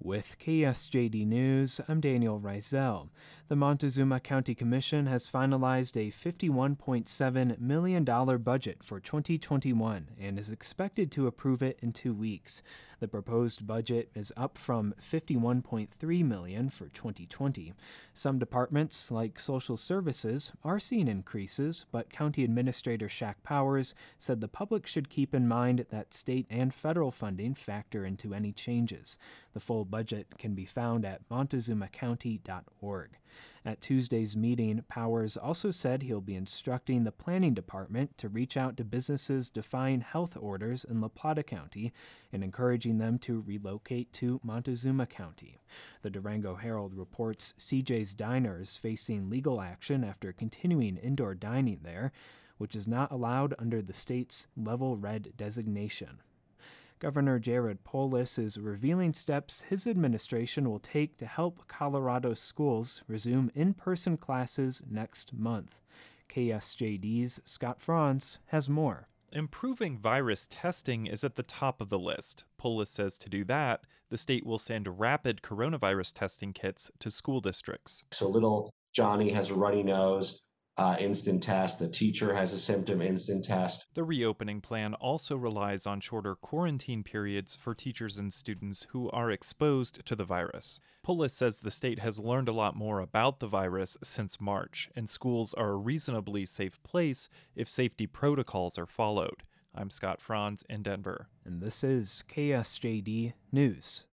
With KSJD News, I'm Daniel Reisel. The Montezuma County Commission has finalized a $51.7 million budget for 2021 and is expected to approve it in 2 weeks. The proposed budget is up from $51.3 million for 2020. Some departments, like social services, are seeing increases, but County Administrator Shaq Powers said the public should keep in mind that state and federal funding factor into any changes. The full budget can be found at montezumacounty.org. At Tuesday's meeting, Powers also said he'll be instructing the planning department to reach out to businesses defying health orders in La Plata County and encouraging them to relocate to Montezuma County. The Durango Herald reports CJ's Diner is facing legal action after continuing indoor dining there, which is not allowed under the state's Level Red designation. Governor Jared Polis is revealing steps his administration will take to help Colorado schools resume in-person classes next month. KSJD's Scott Franz has more. Improving virus testing is at the top of the list. Polis says to do that, the state will send rapid coronavirus testing kits to school districts. So little Johnny has a runny nose, instant test. The teacher has a symptom, instant test. The reopening plan also relies on shorter quarantine periods for teachers and students who are exposed to the virus. Polis says the state has learned a lot more about the virus since March, and schools are a reasonably safe place if safety protocols are followed. I'm Scott Franz in Denver. And this is KSJD News.